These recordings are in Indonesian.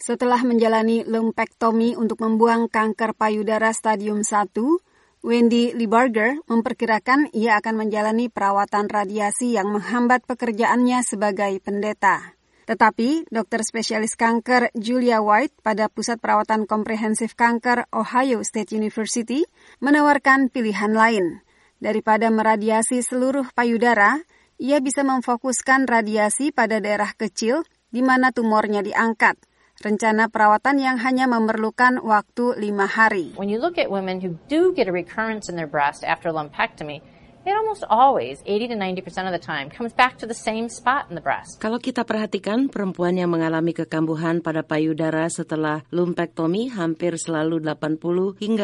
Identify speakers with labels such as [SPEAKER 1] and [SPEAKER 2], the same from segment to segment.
[SPEAKER 1] Setelah menjalani lumpektomi untuk membuang kanker payudara stadium 1, Wendy Lieberger memperkirakan ia akan menjalani perawatan radiasi yang menghambat pekerjaannya sebagai pendeta. Tetapi, dokter spesialis kanker Julia White pada Pusat Perawatan Komprehensif Kanker Ohio State University menawarkan pilihan lain. Daripada meradiasi seluruh payudara, ia bisa memfokuskan radiasi pada daerah kecil di mana tumornya diangkat. Rencana perawatan yang hanya memerlukan waktu 5 hari.
[SPEAKER 2] When you look at women who do get a recurrence in their breast after lumpectomy, it almost always, 80 to 90% of the time, comes back to the same spot in the breast.
[SPEAKER 3] Kalau kita perhatikan, perempuan yang mengalami kekambuhan pada payudara setelah lumpektomi hampir selalu 80 hingga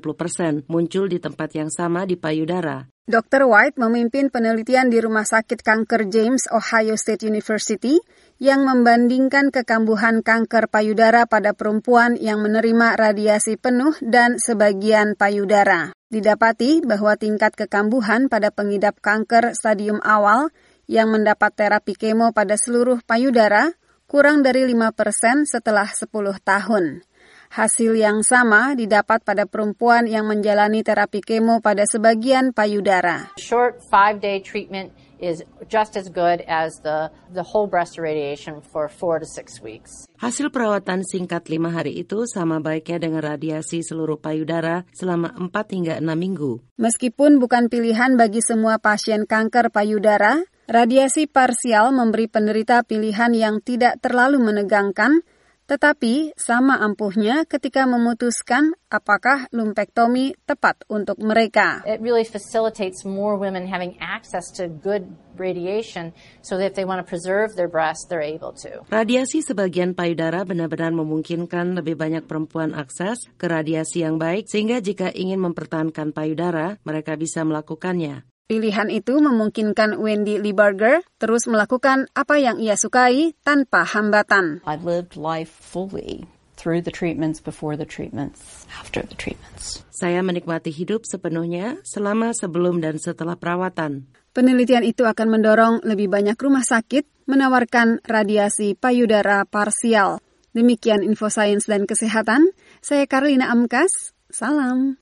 [SPEAKER 3] 90% muncul di tempat yang sama di payudara.
[SPEAKER 1] Dr. White memimpin penelitian di Rumah Sakit Kanker James, Ohio State University, yang membandingkan kekambuhan kanker payudara pada perempuan yang menerima radiasi penuh dan sebagian payudara. Didapati bahwa tingkat kekambuhan pada pengidap kanker stadium awal yang mendapat terapi kemo pada seluruh payudara kurang dari 5% setelah 10 tahun. Hasil yang sama didapat pada perempuan yang menjalani terapi kemo pada sebagian payudara.
[SPEAKER 2] Short 5-day treatment is just as good as the whole breast irradiation for 4 to 6 weeks.
[SPEAKER 3] Hasil perawatan singkat 5 hari itu sama baiknya dengan radiasi seluruh payudara selama 4 hingga 6 minggu.
[SPEAKER 1] Meskipun bukan pilihan bagi semua pasien kanker payudara, radiasi parsial memberi penderita pilihan yang tidak terlalu menegangkan, tetapi sama ampuhnya ketika memutuskan apakah lumpektomi tepat untuk mereka.
[SPEAKER 2] It really facilitates more women having access to good radiation so that if they want to preserve their breast, they're able to.
[SPEAKER 3] Radiasi sebagian payudara benar-benar memungkinkan lebih banyak perempuan akses ke radiasi yang baik, sehingga jika ingin mempertahankan payudara, mereka bisa melakukannya.
[SPEAKER 1] Pilihan itu memungkinkan Wendy Lieberger terus melakukan apa yang ia sukai tanpa hambatan.
[SPEAKER 4] I lived life fully through the treatments, before the treatments, after the treatments.
[SPEAKER 3] Saya menikmati hidup sepenuhnya selama sebelum dan setelah perawatan.
[SPEAKER 1] Penelitian itu akan mendorong lebih banyak rumah sakit menawarkan radiasi payudara parsial. Demikian Info Sains dan Kesehatan. Saya Karlina Amkas. Salam.